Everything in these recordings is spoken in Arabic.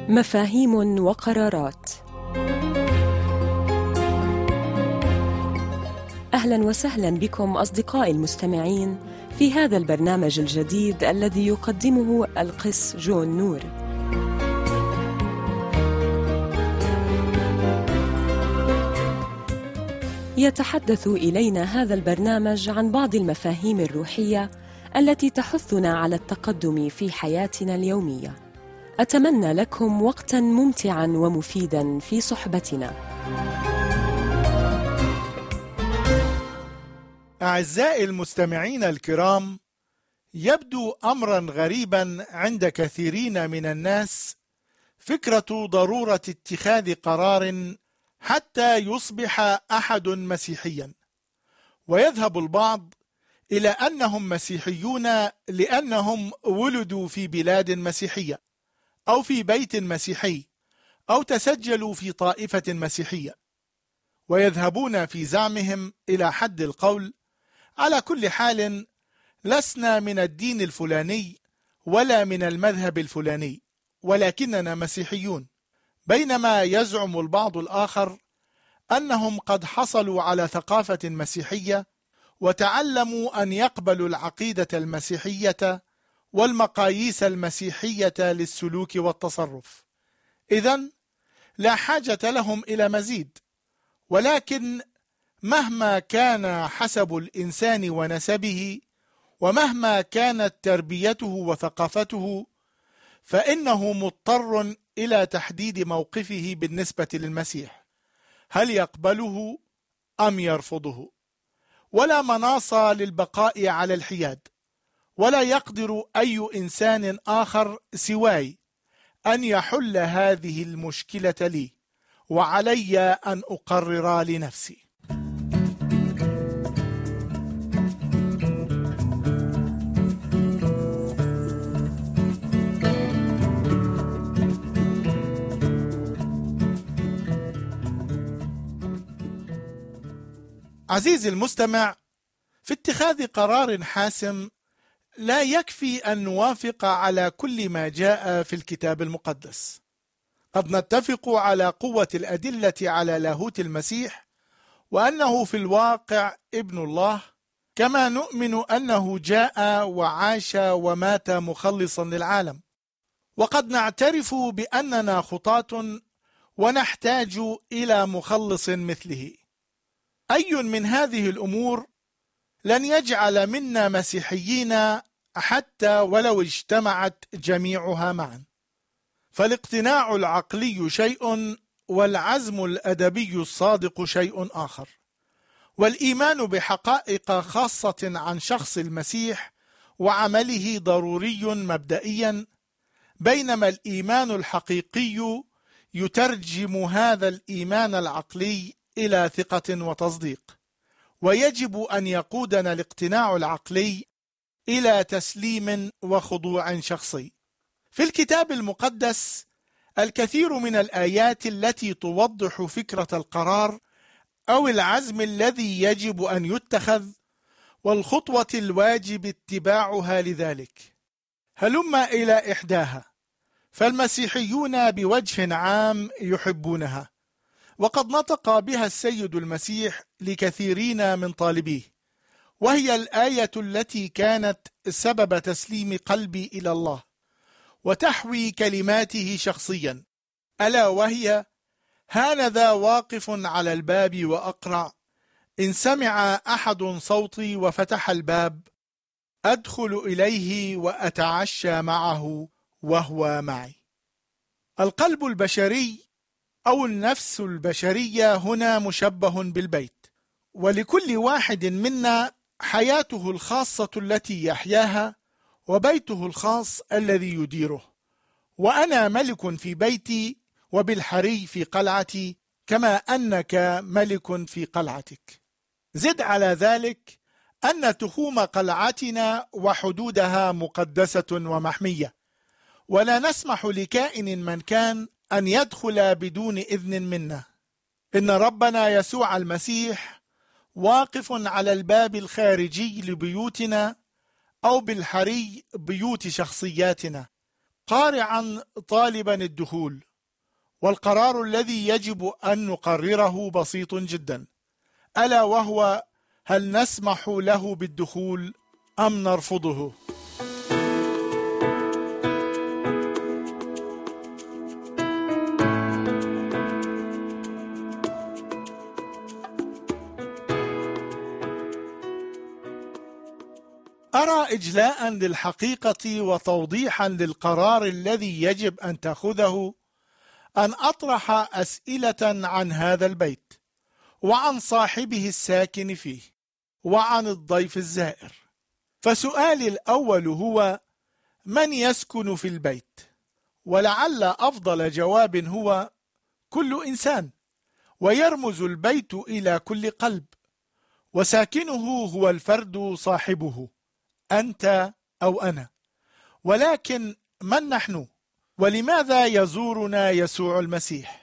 مفاهيم وقرارات. أهلا وسهلا بكم أصدقائي المستمعين في هذا البرنامج الجديد الذي يقدمه القس جون نور. يتحدث إلينا هذا البرنامج عن بعض المفاهيم الروحية التي تحثنا على التقدم في حياتنا اليومية. أتمنى لكم وقتاً ممتعاً ومفيداً في صحبتنا. أعزائي المستمعين الكرام، يبدو أمراً غريباً عند كثيرين من الناس فكرة ضرورة اتخاذ قرار حتى يصبح أحد مسيحياً، ويذهب البعض إلى أنهم مسيحيون لأنهم ولدوا في بلاد مسيحية أو في بيت مسيحي أو تسجلوا في طائفة مسيحية، ويذهبون في زعمهم إلى حد القول: على كل حال لسنا من الدين الفلاني ولا من المذهب الفلاني، ولكننا مسيحيون. بينما يزعم البعض الآخر أنهم قد حصلوا على ثقافة مسيحية وتعلموا أن يقبلوا العقيدة المسيحية والمقاييس المسيحية للسلوك والتصرف، إذن لا حاجة لهم إلى مزيد. ولكن مهما كان حسب الإنسان ونسبه، ومهما كانت تربيته وثقافته، فإنه مضطر إلى تحديد موقفه بالنسبة للمسيح، هل يقبله أم يرفضه؟ ولا مناص للبقاء على الحياد، ولا يقدر أي إنسان آخر سواي أن يحل هذه المشكلة لي، وعلي أن أقرر لنفسي. عزيزي المستمع، في اتخاذ قرار حاسم لا يكفي أن نوافق على كل ما جاء في الكتاب المقدس. قد نتفق على قوة الأدلة على لاهوت المسيح وأنه في الواقع ابن الله، كما نؤمن أنه جاء وعاش ومات مخلصا للعالم. وقد نعترف بأننا خطاة ونحتاج إلى مخلص مثله. أي من هذه الأمور لن يجعل منا مسيحيين حتى ولو اجتمعت جميعها معا. فالاقتناع العقلي شيء، والعزم الأدبي الصادق شيء آخر. والإيمان بحقائق خاصة عن شخص المسيح وعمله ضروري مبدئيا، بينما الإيمان الحقيقي يترجم هذا الإيمان العقلي إلى ثقة وتصديق. ويجب أن يقودنا الاقتناع العقلي إلى تسليم وخضوع شخصي. في الكتاب المقدس الكثير من الآيات التي توضح فكرة القرار أو العزم الذي يجب أن يتخذ، والخطوة الواجب اتباعها لذلك. هلم إلى إحداها، فالمسيحيون بوجه عام يحبونها، وقد نطق بها السيد المسيح لكثيرين من طالبيه، وهي الآية التي كانت سبب تسليم قلبي إلى الله وتحوي كلماته شخصيا، ألا وهي: هانذا واقف على الباب وأقرع، إن سمع أحد صوتي وفتح الباب أدخل إليه وأتعشى معه وهو معي. القلب البشري أو النفس البشرية هنا مشبه بالبيت، ولكل واحد منا حياته الخاصة التي يحياها وبيته الخاص الذي يديره. وأنا ملك في بيتي، وبالحري في قلعتي، كما أنك ملك في قلعتك. زد على ذلك أن تخوم قلعتنا وحدودها مقدسة ومحمية، ولا نسمح لكائن من كان أن يدخل بدون إذن منا. إن ربنا يسوع المسيح واقف على الباب الخارجي لبيوتنا أو بالحري بيوت شخصياتنا، قارعا طالبا الدخول، والقرار الذي يجب أن نقرره بسيط جدا، ألا وهو: هل نسمح له بالدخول أم نرفضه؟ أرى إجلاء للحقيقة وتوضيحا للقرار الذي يجب أن تأخذه أن أطرح أسئلة عن هذا البيت، وعن صاحبه الساكن فيه، وعن الضيف الزائر. فسؤالي الأول هو: من يسكن في البيت؟ ولعل أفضل جواب هو: كل إنسان، ويرمز البيت إلى كل قلب، وساكنه هو الفرد صاحبه، أنت أو أنا. ولكن من نحن؟ ولماذا يزورنا يسوع المسيح؟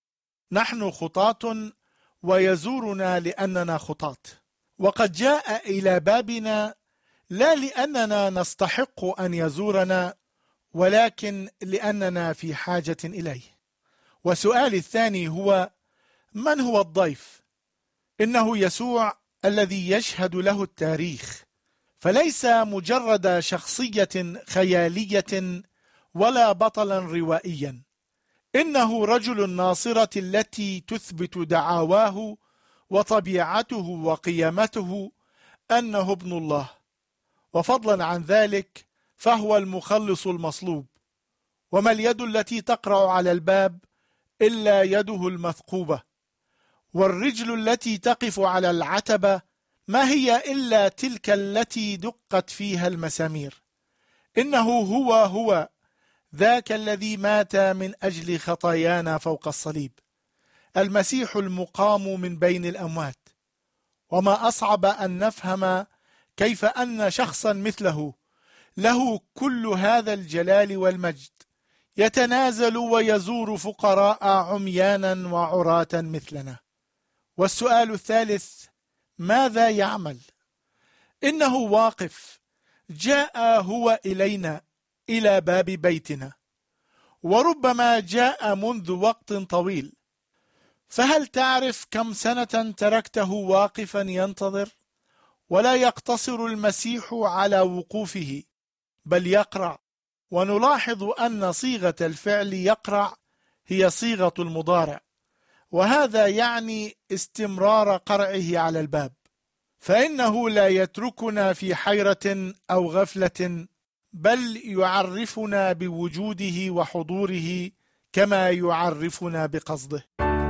نحن خطاة، ويزورنا لأننا خطاة، وقد جاء إلى بابنا لا لأننا نستحق أن يزورنا، ولكن لأننا في حاجة إليه. وسؤالي الثاني هو: من هو الضيف؟ إنه يسوع الذي يشهد له التاريخ، فليس مجرد شخصية خيالية ولا بطلا روائيا، إنه رجل الناصرة التي تثبت دعاواه وطبيعته وقيمته أنه ابن الله، وفضلا عن ذلك فهو المخلص المصلوب. وما اليد التي تقرع على الباب إلا يده المثقوبة، والرجل التي تقف على العتبة ما هي إلا تلك التي دقت فيها المسامير. إنه هو ذاك الذي مات من أجل خطايانا فوق الصليب، المسيح المقام من بين الأموات. وما أصعب أن نفهم كيف أن شخصا مثله له كل هذا الجلال والمجد يتنازل ويزور فقراء عميانا وعراة مثلنا. والسؤال الثالث: ماذا يعمل؟ إنه واقف، جاء هو إلينا إلى باب بيتنا، وربما جاء منذ وقت طويل. فهل تعرف كم سنة تركته واقفا ينتظر؟ ولا يقتصر المسيح على وقوفه، بل يقرع. ونلاحظ أن صيغة الفعل يقرع هي صيغة المضارع، وهذا يعني استمرار قرعه على الباب، فإنه لا يتركنا في حيرة أو غفلة، بل يعرفنا بوجوده وحضوره كما يعرفنا بقصده.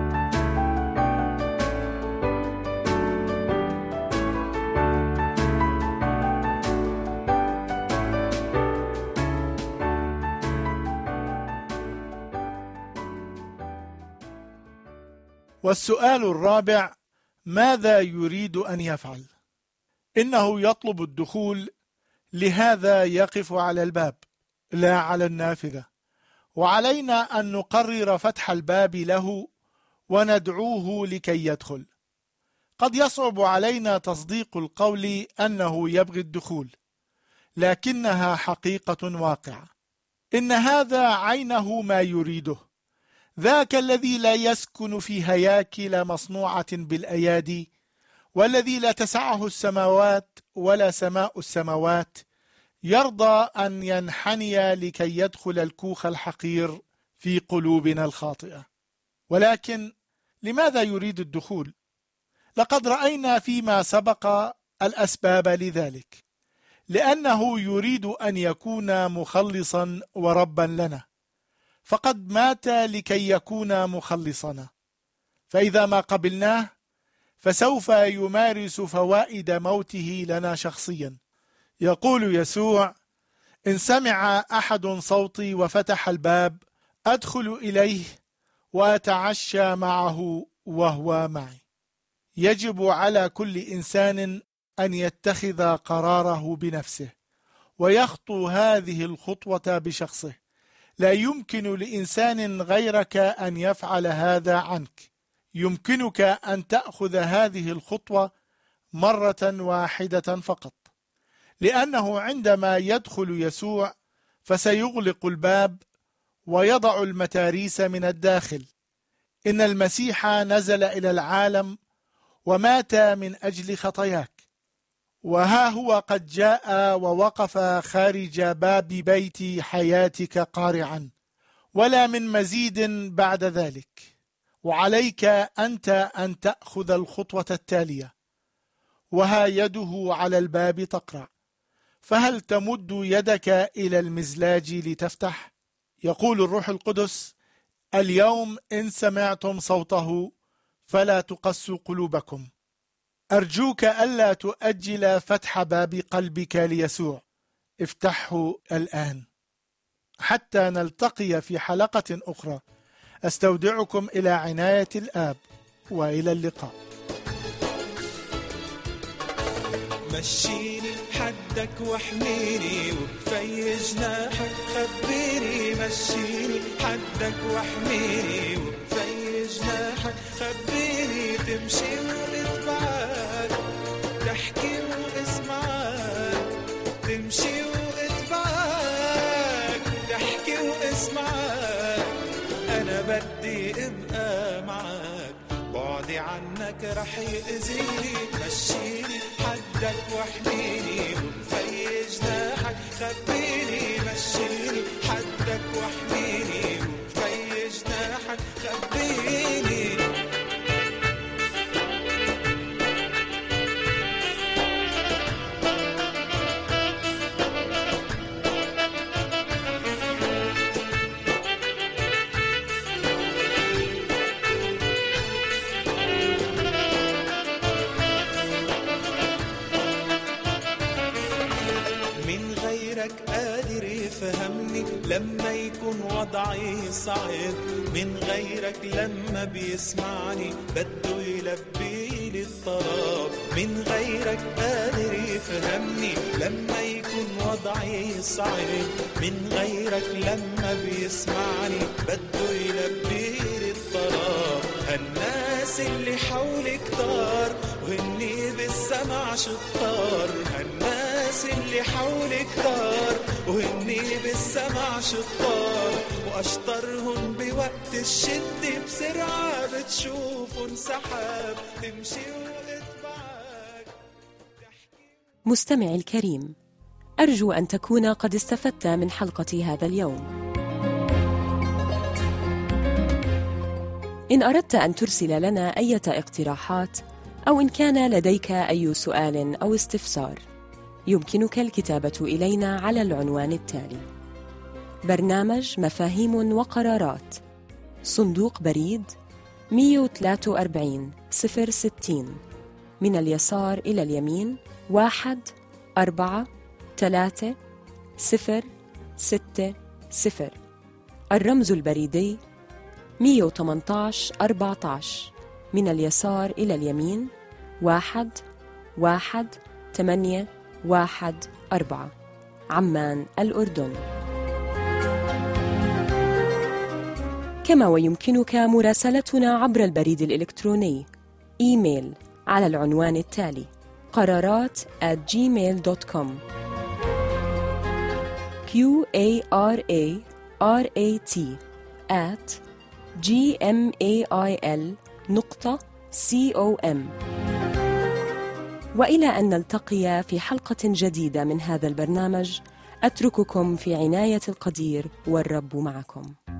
والسؤال الرابع: ماذا يريد أن يفعل؟ إنه يطلب الدخول، لهذا يقف على الباب لا على النافذة، وعلينا أن نقرر فتح الباب له وندعوه لكي يدخل. قد يصعب علينا تصديق القول أنه يبغي الدخول، لكنها حقيقة واقعة. إن هذا عينه ما يريده، ذاك الذي لا يسكن في هياكل مصنوعة بالأيادي، والذي لا تسعه السماوات ولا سماء السماوات، يرضى أن ينحني لكي يدخل الكوخ الحقير في قلوبنا الخاطئة. ولكن لماذا يريد الدخول؟ لقد رأينا فيما سبق الأسباب لذلك، لأنه يريد أن يكون مخلصا وربا لنا، فقد مات لكي يكون مخلصنا. فإذا ما قبلناه فسوف يمارس فوائد موته لنا شخصيا. يقول يسوع: إن سمع أحد صوتي وفتح الباب أدخل إليه وأتعشى معه وهو معي. يجب على كل إنسان أن يتخذ قراره بنفسه ويخطو هذه الخطوة بشخصه. لا يمكن لإنسان غيرك أن يفعل هذا عنك. يمكنك أن تأخذ هذه الخطوة مرة واحدة فقط، لأنه عندما يدخل يسوع فسيغلق الباب ويضع المتاريس من الداخل. إن المسيح نزل إلى العالم ومات من أجل خطاياك، وها هو قد جاء ووقف خارج باب بيت حياتك قارعا، ولا من مزيد بعد ذلك. وعليك أنت أن تأخذ الخطوة التالية، وها يده على الباب تقرع. فهل تمد يدك إلى المزلاج لتفتح؟ يقول الروح القدس: اليوم إن سمعتم صوته فلا تقسوا قلوبكم. أرجوك ألا تؤجل فتح باب قلبك ليسوع، افتحه الآن. حتى نلتقي في حلقة أخرى، أستودعكم إلى عناية الآب، وإلى اللقاء. مشيني حدك واحميني وبفي جناحك خبيني. مشيني حدك واحميني وبفي جناحك خبيني. تمشي واتبعك، تحكي واسمعك. تمشي واتبعك، تحكي واسمعك. أنا بدي ابقى معك، بعدي عنك رح يأذيني. مشيني حدك واحميني وبفي جناحك خبيني. مشيني حدك واحميني وبفي جناحك خبيني. قادر يفهمني لما يكون وضعي صعب. من غيرك لما بيسمعني بده يلبي لي الطلب. من غيرك قادر يفهمني لما يكون وضعي صعب. من غيرك لما بيسمعني بده يلبي لي الطلب. هالناس اللي حولي كتار وهني بالسمع شطار. هالناس اللي حولي كتار وهني بالسمع شطار. واشطرهم بوقت الشد بسرعة بتشوفهم سحاب. تمشي واتبعك. مستمعي الكريم، أرجو أن تكون قد استفدت من حلقة هذا اليوم. إن أردت أن ترسل لنا أي اقتراحات أو إن كان لديك أي سؤال أو استفسار، يمكنك الكتابة إلينا على العنوان التالي: برنامج مفاهيم وقرارات، صندوق بريد 143 060، من اليسار إلى اليمين 1436060. الرمز البريدي 118 14، من اليسار إلى اليمين 11814، عمان الأردن. كما ويمكنك مراسلتنا عبر البريد الإلكتروني إيميل على العنوان التالي: قرارات@gmail.com. QARARAT@gmail.com. وإلى أن نلتقي في حلقة جديدة من هذا البرنامج، أترككم في عناية القدير، والرب معكم.